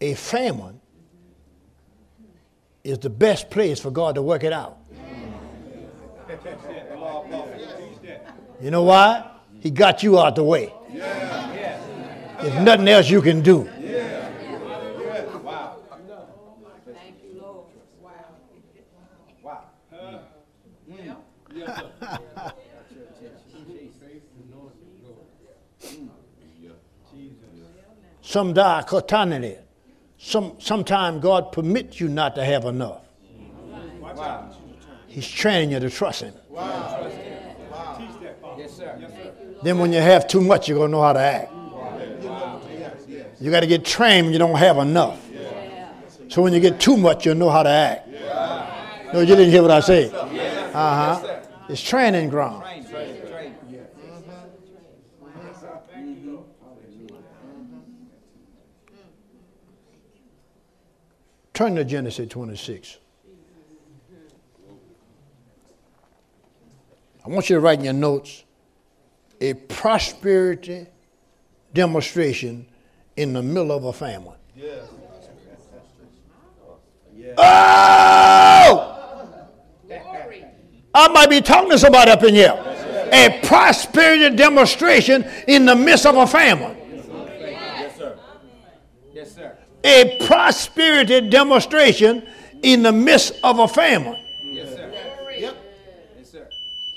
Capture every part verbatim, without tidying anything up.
a famine is the best place for God to work it out. You know why? He got you out the way. There's nothing else you can do. Some die cotanity. Some sometime God permits you not to have enough. He's training you to trust him. Then when you have too much, you're going to know how to act. You got to get trained when you don't have enough. So when you get too much, you'll know how to act. No, you didn't hear what I said. Uh-huh. It's training ground. Turn to Genesis twenty-six. I want you to write in your notes a prosperity demonstration in the middle of a famine. Yes. Yes. Oh! I might be talking to somebody up in here. A prosperity demonstration in the midst of a famine. Yes, sir. Yes, sir. A prosperity demonstration in the midst of a famine. Yes, sir. Yep. Yes, sir.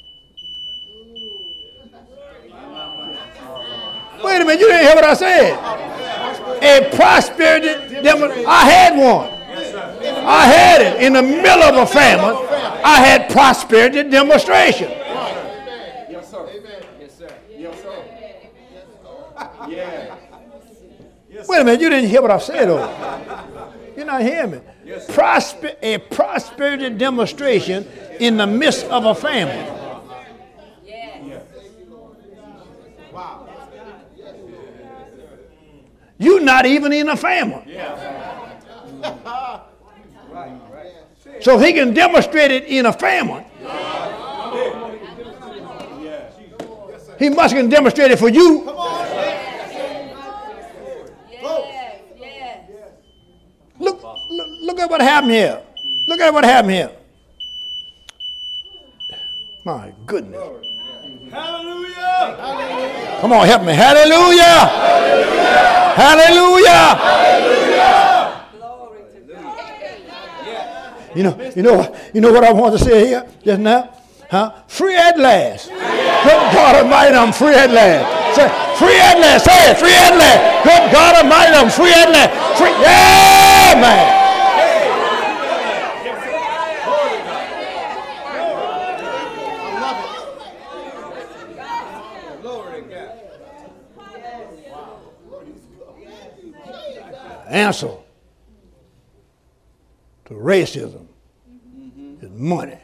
Wait a minute, you didn't hear what I said. A prosperity demonstration. I had one. I had it in the middle of a famine. I had prosperity demonstration. Yes, sir. Yes, sir. Yes, sir. Yeah. Wait a minute, you didn't hear what I said, though. You're not hearing me. Prosper, a prosperity demonstration in the midst of a famine. You're not even in a famine. So if he can demonstrate it in a famine, he must can demonstrate it for you. Look, look, look at what happened here. Look at what happened here. My goodness. Hallelujah. Come on, help me. Hallelujah. Hallelujah. Hallelujah. You know, you know, you know what I want to say here just now? Huh? Free at last. Good God Almighty, I'm free at last. Say, free at last. Say it, free at last. Good God Almighty, I'm free at last. Free. Yeah, man. Answer to racism is money.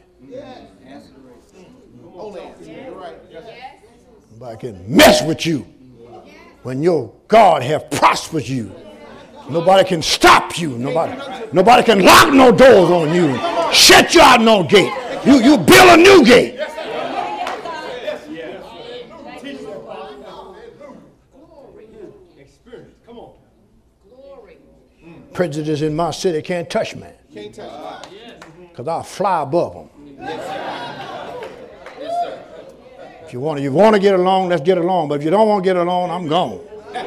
Nobody can mess with you when your God have prospered you. Nobody can stop you. Nobody, nobody can lock no doors on you. Shut you out no gate. You, you build a new gate. Prejudice in my city can't touch me. Because I'll fly above them. If you want to, you want to get along, let's get along. But if you don't want to get along, I'm gone.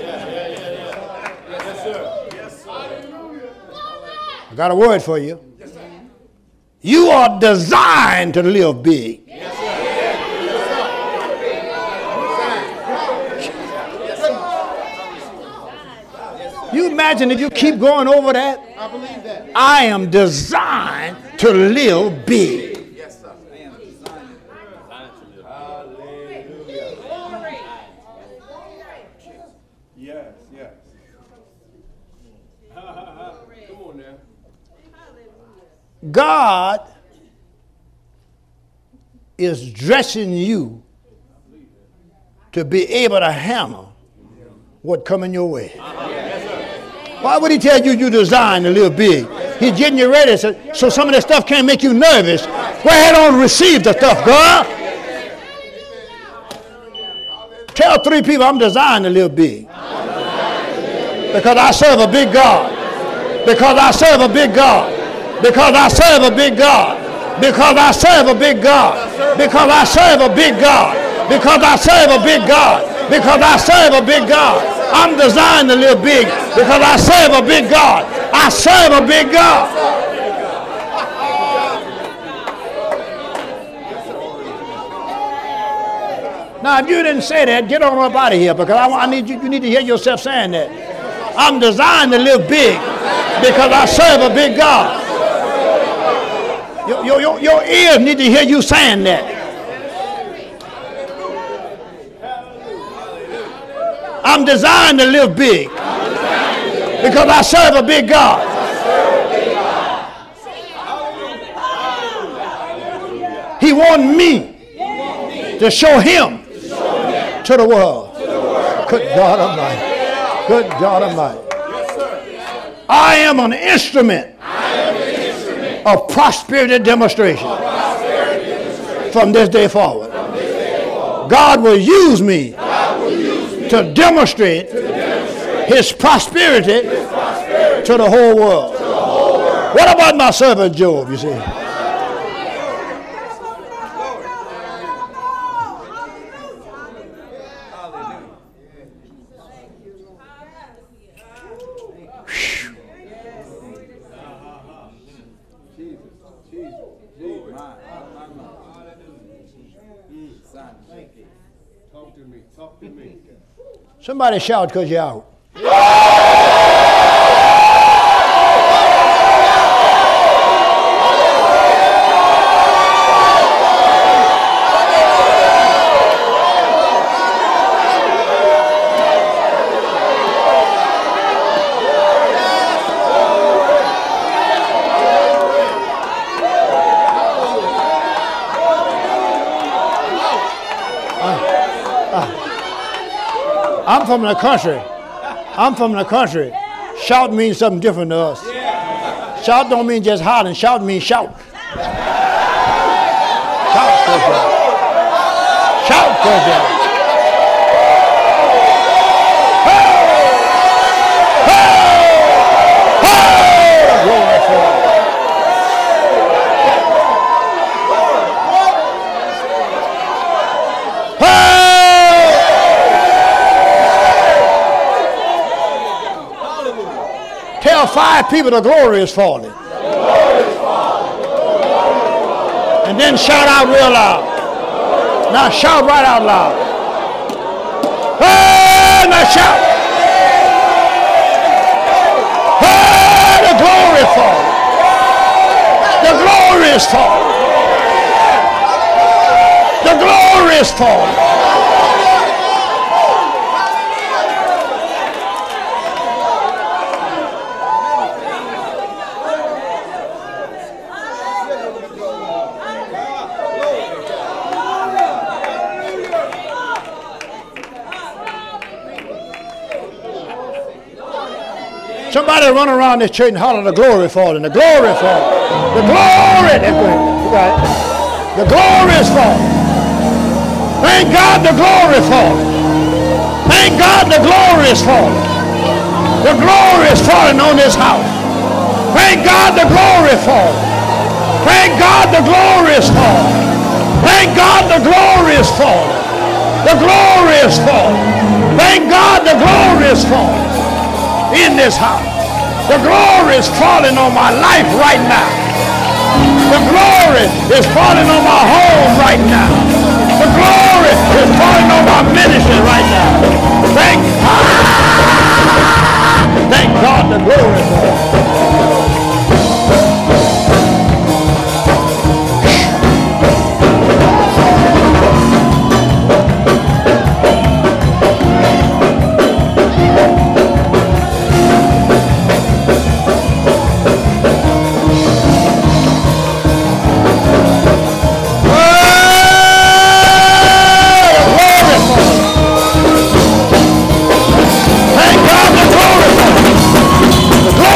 I got a word for you. You are designed to live big. You imagine if you keep going over that? I believe that. I am designed to live big. Yes, sir. I am designed to live. Hallelujah. Yes, yes. Come on now. God is dressing you to be able to handle what coming your way. Why would he tell you you're designed to live big? He's getting you ready so, so some of that stuff can't make you nervous. Go ahead on, receive the stuff, God. Tell three people I'm designed to live big. Because I serve a big God. Because I serve a big God. Because I serve a big God. Because I serve a big God. Because I serve a big God. Because I serve a big God. Because I serve a big God. I'm designed to live big because I serve a big God. I serve a big God. Now, if you didn't say that, get on up out of here because I, I need you, you need to hear yourself saying that. I'm designed to live big because I serve a big God. Your, your, your, your ears need to hear you saying that. I'm designed to live big because I serve a big God. He wanted me to show him to the world. Good God Almighty. Good God Almighty. I am an instrument of prosperity demonstration from this day forward. God will use me to demonstrate his prosperity to the whole world. What about my servant Job, you see? Somebody shout because you're out. I'm from the country. I'm from the country. Shout means something different to us. Shout don't mean just hollering. Shout means shout. Shout for God. Shout for God. Glory for God. Tell five people the glory is falling. And then shout out real loud. Now shout right out loud. Hey, now shout. Hey, the glory is falling. The glory is falling. The glory is falling. Somebody run around this church and holler the glory falling, the glory falling, the glory, you got it. The glory is falling. Thank God the glory is falling. Thank God the glory is falling. The glory is falling on this house. Thank God the glory is falling. Thank God the glory is falling. Thank God the glory is falling. The glory is falling. Thank God the glory is falling in this house. The glory is falling on my life right now. The glory is falling on my home right now. The glory is falling on my ministry right now. Thank God. Thank God the glory is falling. The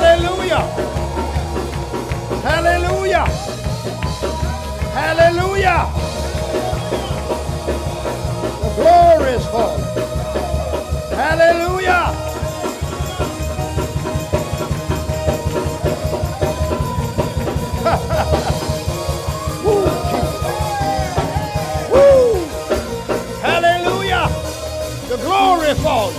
Hallelujah. Hallelujah. Hallelujah. The glory is falling. Hallelujah. Woo, Jesus. Woo. Hallelujah. The glory falls.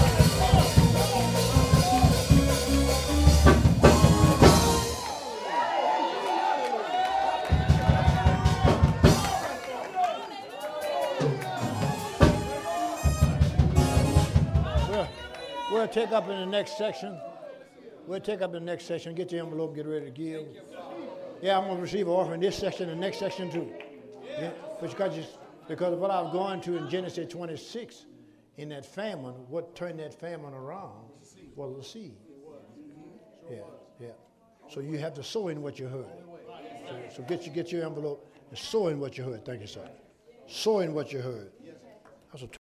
We'll, we'll take up in the next section. We'll take up in the next section. Get your envelope, get ready to give. Yeah, I'm going to receive an offering in this section and the next section too. Yeah, because, you, because of what I was going to in Genesis twenty-six, in that famine, what turned that famine around was the seed. Yeah, yeah. So you have to sow in what you heard. So, so get, you, get your envelope and sow in what you heard. Thank you, sir. Sow in what you heard.